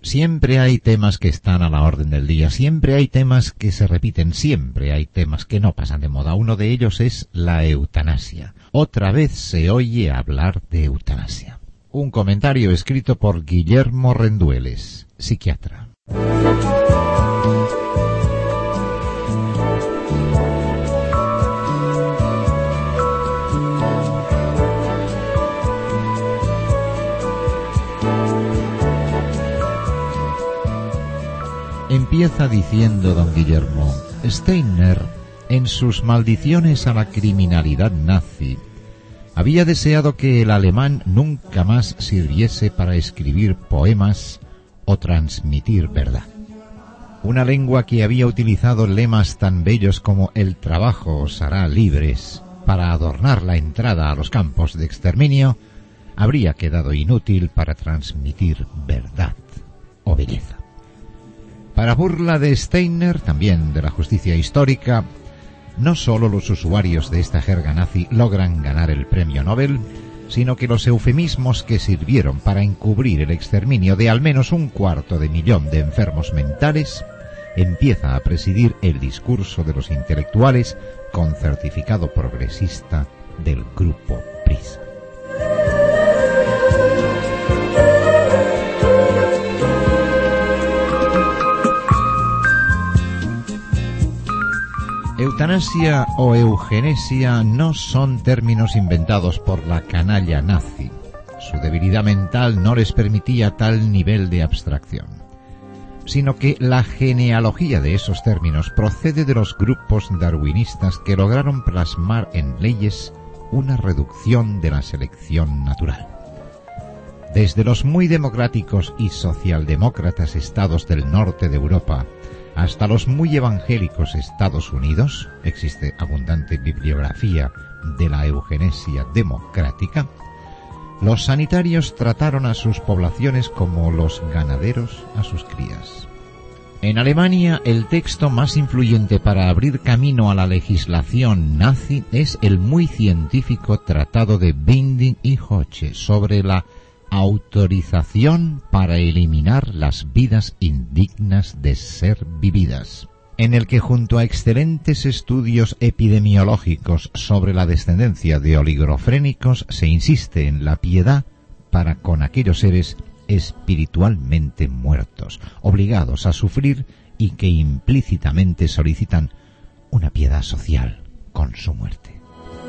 Siempre hay temas que están a la orden del día, siempre hay temas que se repiten, siempre hay temas que no pasan de moda. Uno de ellos es la eutanasia. Otra vez se oye hablar de eutanasia. Un comentario escrito por Guillermo Rendueles, psiquiatra. Empieza diciendo don Guillermo: Steiner, en sus maldiciones a la criminalidad nazi, había deseado que el alemán nunca más sirviese para escribir poemas o transmitir verdad. Una lengua que había utilizado lemas tan bellos como el trabajo os hará libres para adornar la entrada a los campos de exterminio, habría quedado inútil para transmitir verdad o belleza. Para burla de Steiner, también de la justicia histórica, no solo los usuarios de esta jerga nazi logran ganar el premio Nobel, sino que los eufemismos que sirvieron para encubrir el exterminio de al menos 250.000 de enfermos mentales empieza a presidir el discurso de los intelectuales con certificado progresista del grupo Prisa. Eutanasia o eugenesia no son términos inventados por la canalla nazi. Su debilidad mental no les permitía tal nivel de abstracción, sino que la genealogía de esos términos procede de los grupos darwinistas que lograron plasmar en leyes una reducción de la selección natural. Desde los muy democráticos y socialdemócratas estados del norte de Europa hasta los muy evangélicos Estados Unidos, existe abundante bibliografía de la eugenesia democrática, los sanitarios trataron a sus poblaciones como los ganaderos a sus crías. En Alemania, el texto más influyente para abrir camino a la legislación nazi es el muy científico tratado de Binding y Hoche sobre la autorización para eliminar las vidas indignas de ser vividas, en el que junto a excelentes estudios epidemiológicos sobre la descendencia de oligofrénicos se insiste en la piedad para con aquellos seres espiritualmente muertos, obligados a sufrir y que implícitamente solicitan una piedad social con su muerte.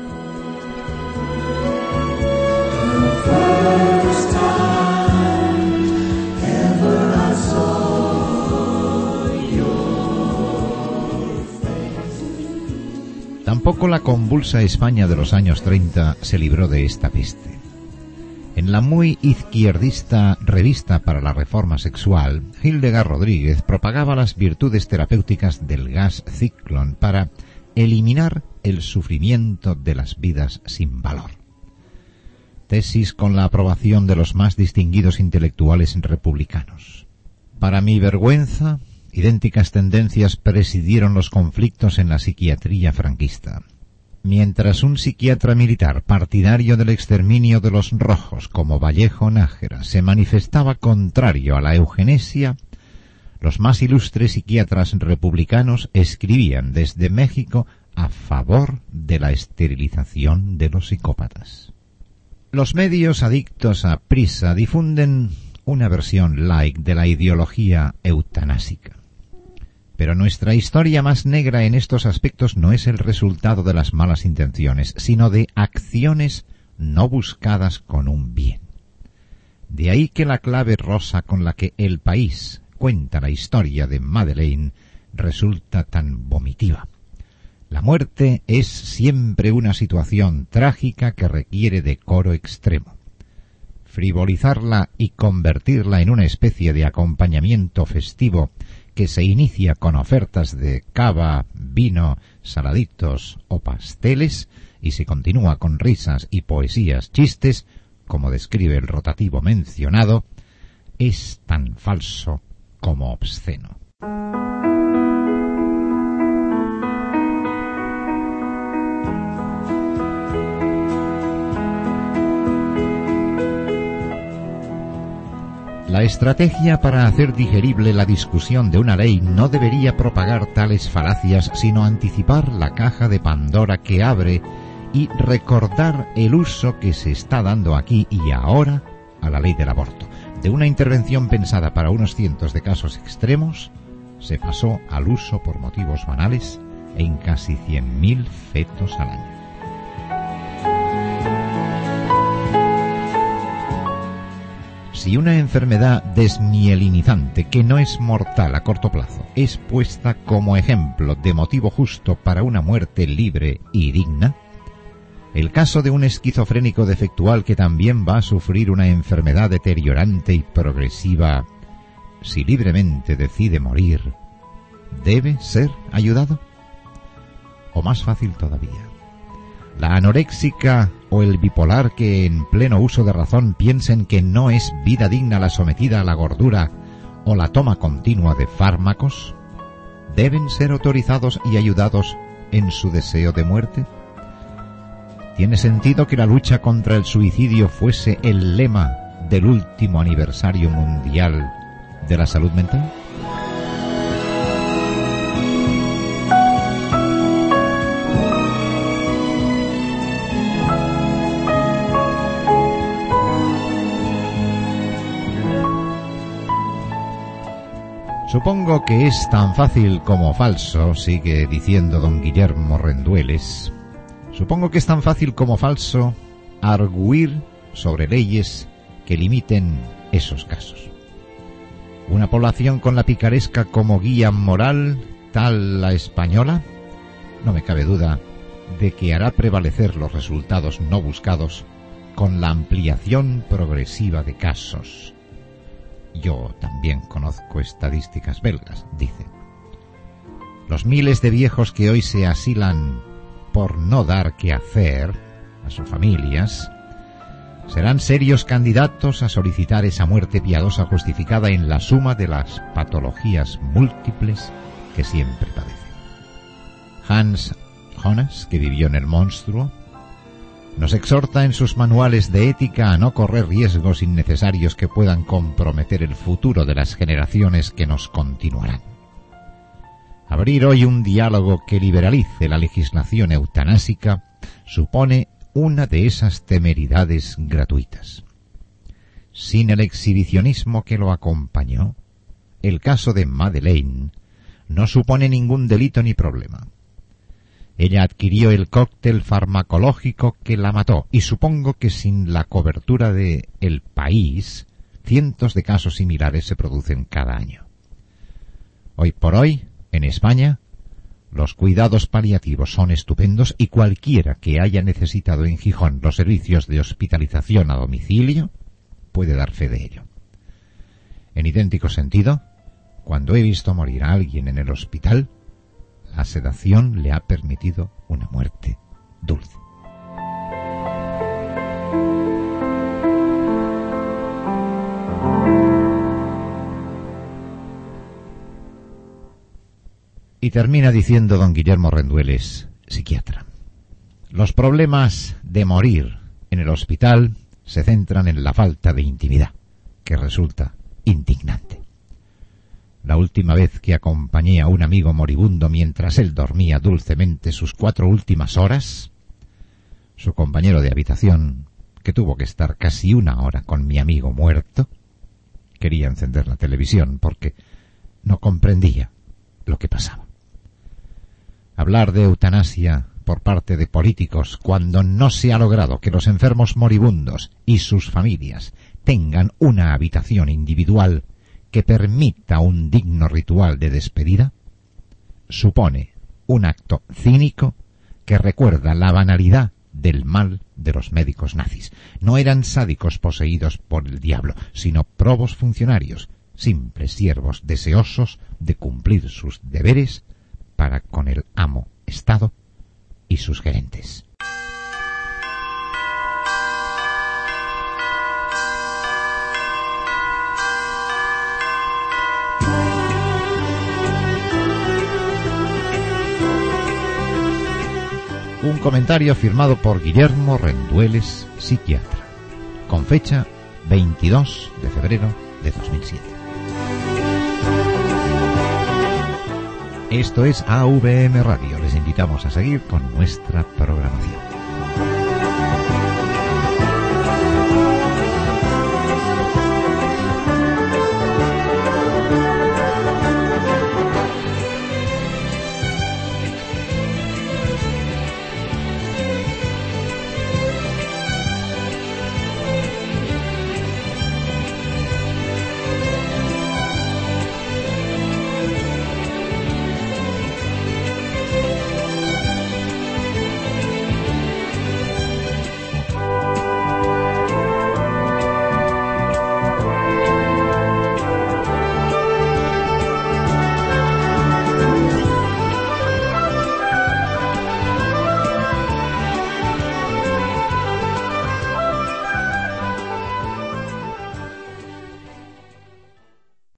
Tampoco la convulsa España de los años 30 se libró de esta peste. En la muy izquierdista Revista para la Reforma Sexual, Hildegard Rodríguez propagaba las virtudes terapéuticas del gas Zyklon para eliminar el sufrimiento de las vidas sin valor. Tesis con la aprobación de los más distinguidos intelectuales republicanos. Para mi vergüenza, idénticas tendencias presidieron los conflictos en la psiquiatría franquista. Mientras un psiquiatra militar partidario del exterminio de los rojos como Vallejo Nájera se manifestaba contrario a la eugenesia, los más ilustres psiquiatras republicanos escribían desde México a favor de la esterilización de los psicópatas. Los medios adictos a prisa difunden una versión light de la ideología eutanásica. Pero nuestra historia más negra en estos aspectos no es el resultado de las malas intenciones, sino de acciones no buscadas con un bien. De ahí que la clave rosa con la que El País cuenta la historia de Madeleine resulta tan vomitiva. La muerte es siempre una situación trágica que requiere decoro extremo. Frivolizarla y convertirla en una especie de acompañamiento festivo que se inicia con ofertas de cava, vino, saladitos o pasteles y se continúa con risas y poesías, chistes, como describe el rotativo mencionado, es tan falso como obsceno. La estrategia para hacer digerible la discusión de una ley no debería propagar tales falacias, sino anticipar la caja de Pandora que abre y recordar el uso que se está dando aquí y ahora a la ley del aborto. De una intervención pensada para unos cientos de casos extremos, se pasó al uso por motivos banales en casi 100.000 fetos al año. Si una enfermedad desmielinizante que no es mortal a corto plazo es puesta como ejemplo de motivo justo para una muerte libre y digna, el caso de un esquizofrénico defectual que también va a sufrir una enfermedad deteriorante y progresiva, si libremente decide morir, ¿debe ser ayudado? O más fácil todavía, la anoréxica o el bipolar que en pleno uso de razón piensen que no es vida digna la sometida a la gordura o la toma continua de fármacos, ¿deben ser autorizados y ayudados en su deseo de muerte? ¿Tiene sentido que la lucha contra el suicidio fuese el lema del último aniversario mundial de la salud mental? Supongo que es tan fácil como falso, sigue diciendo don Guillermo Rendueles, supongo que es tan fácil como falso arguir sobre leyes que limiten esos casos. Una población con la picaresca como guía moral, tal la española, no me cabe duda de que hará prevalecer los resultados no buscados con la ampliación progresiva de casos. Yo también conozco estadísticas belgas, dice. Los miles de viejos que hoy se asilan por no dar qué hacer a sus familias serán serios candidatos a solicitar esa muerte piadosa justificada en la suma de las patologías múltiples que siempre padecen. Hans Jonas, que vivió en el monstruo, nos exhorta en sus manuales de ética a no correr riesgos innecesarios que puedan comprometer el futuro de las generaciones que nos continuarán. Abrir hoy un diálogo que liberalice la legislación eutanásica supone una de esas temeridades gratuitas. Sin el exhibicionismo que lo acompañó, el caso de Madeleine no supone ningún delito ni problema. Ella adquirió el cóctel farmacológico que la mató, y supongo que sin la cobertura de El País, cientos de casos similares se producen cada año. Hoy por hoy, en España, los cuidados paliativos son estupendos y cualquiera que haya necesitado en Gijón los servicios de hospitalización a domicilio puede dar fe de ello. En idéntico sentido, cuando he visto morir a alguien en el hospital, la sedación le ha permitido una muerte dulce. Y termina diciendo don Guillermo Rendueles, psiquiatra: los problemas de morir en el hospital se centran en la falta de intimidad, que resulta indignante. La última vez que acompañé a un amigo moribundo mientras él dormía dulcemente sus 4 últimas horas, su compañero de habitación, que tuvo que estar casi 1 hora con mi amigo muerto, quería encender la televisión porque no comprendía lo que pasaba. Hablar de eutanasia por parte de políticos cuando no se ha logrado que los enfermos moribundos y sus familias tengan una habitación individual que permita un digno ritual de despedida, supone un acto cínico que recuerda la banalidad del mal de los médicos nazis. No eran sádicos poseídos por el diablo, sino probos funcionarios, simples siervos deseosos de cumplir sus deberes para con el amo Estado y sus gerentes. Un comentario firmado por Guillermo Rendueles, psiquiatra, con fecha 22 de febrero de 2007. Esto es AVM Radio. Les invitamos a seguir con nuestra programación.